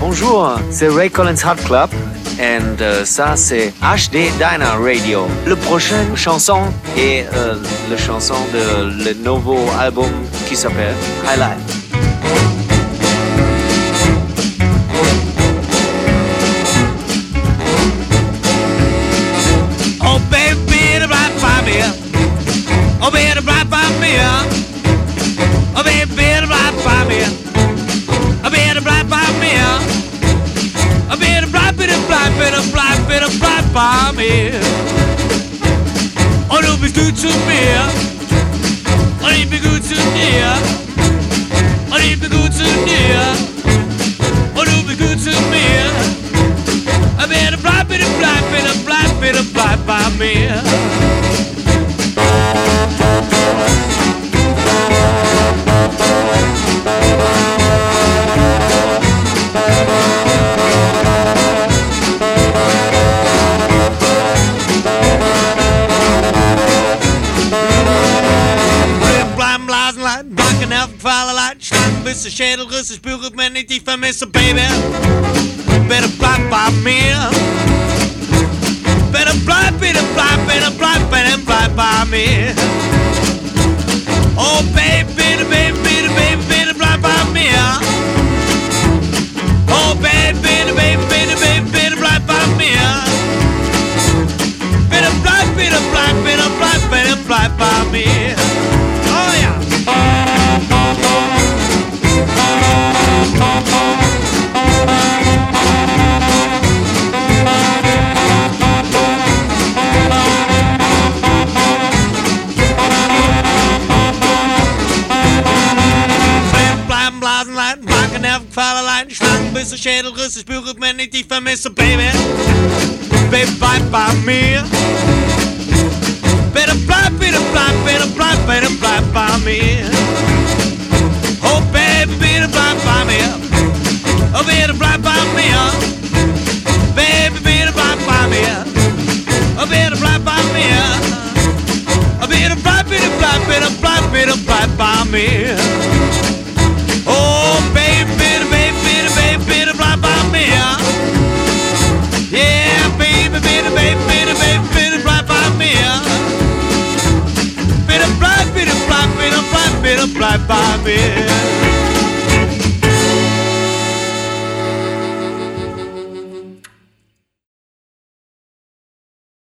Bonjour, c'est Ray Collins Hot Club and ça c'est HD Diner Radio. Le prochain chanson est la chanson de le nouveau album qui s'appelle Highlight. Oh baby, right by me. Oh baby, right by me. Oh baby, right by me. Oh baby, right by me. Oh baby, right by me. Oh, you be good to me. Oh, you be good to me. Oh, you be good to me. Oh, you be good to me. I made a blind bit by me. Bis der Schädel riss, ich spüre, wenn ich dich vermisse, Baby. Bitte bleib bei mir. Bitte bleib bei mir. Oh, Baby, bitte bleib bei mir. Oh, Baby, bitte bleib bei mir. Bitte bleib bei mir. Oh, ja. Schlangen bis der Schädel riss, ich spüre, wenn ich dich vermisse, Baby. Baby, bleib bei mir. Bitte bleib bei mir. Oh, Baby, bitte bleib bei mir. Oh, bitte bleib bei mir. Baby, bitte bleib bei mir. Oh, bitte bleib bei mir. Oh, bitte bleib bei mir. Oh, baby, bitte bleib bei mir. Yeah, baby, bitte bleib bei mir. Bitte bleib bei mir.